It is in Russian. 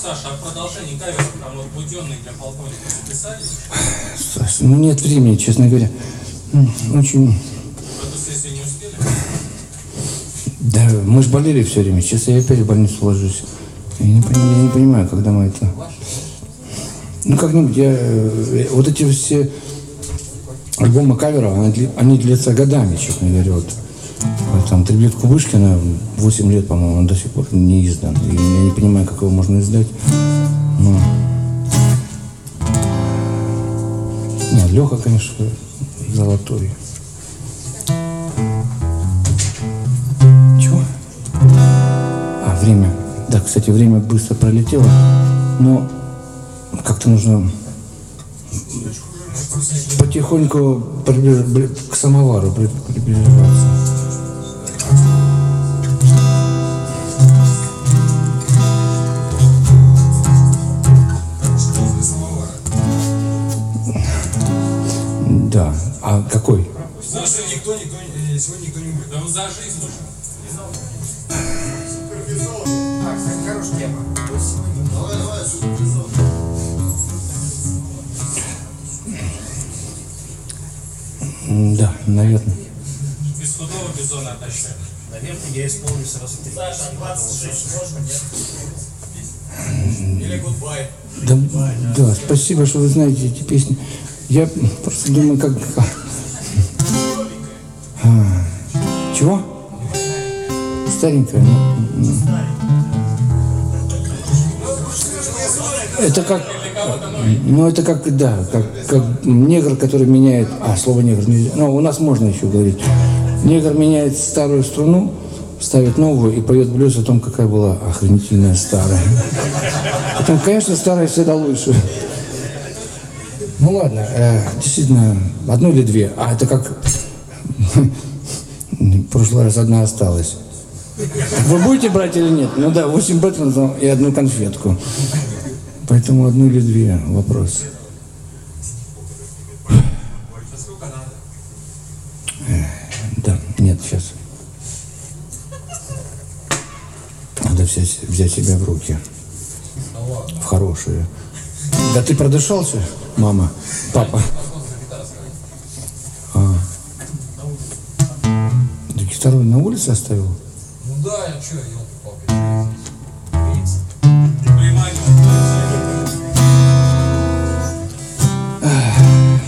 Саша, а продолжение каверов там вот буденный для полковника записали? Саша, ну нет времени, честно говоря. Очень... В эту сессию не успели? Да, мы же болели все время. Сейчас я опять в больницу ложусь. Я не понимаю, когда мы это... Ну, как-нибудь вот эти все альбомы кавера, они длятся годами, честно говоря. Вот там «Трибют Кубышкина» 8 лет, по-моему, он до сих пор не издан. И я не понимаю, как его можно издать. Но... Нет, Леха, конечно, золотой. Чего? А, время. Да, кстати, время быстро пролетело. Но как-то нужно потихоньку к самовару приближаться. Да. А какой? Сегодня никто не будет. Да вы за жизнь уже. Так, кстати, хорошая тема. Давай, супербизон. Да, наверное. Без худого бизона отощали. Наверное, я исполню сразу. Саша, 26 можно, нет? Или гудбай. Да, спасибо, что вы знаете эти песни. Я просто думаю, как... Чего? Старенькая? Это как... Ну, это как, да, как негр, который меняет... слово негр нельзя. Ну, у нас можно еще говорить. Негр меняет старую струну, ставит новую и поет блюз о том, какая была охренительная старая. Потом, конечно, старая всегда лучше. Ну, ладно, действительно, одну или две. А это как... В прошлый раз одна осталась. Вы будете брать или нет? Ну да, 8 бэтлов и одну конфетку. Поэтому одну или две вопрос. Да, нет, сейчас. Надо взять себя в руки. В хорошие. Да ты продышался, мама, папа? Да гитару на улице оставил? Ну да, я что,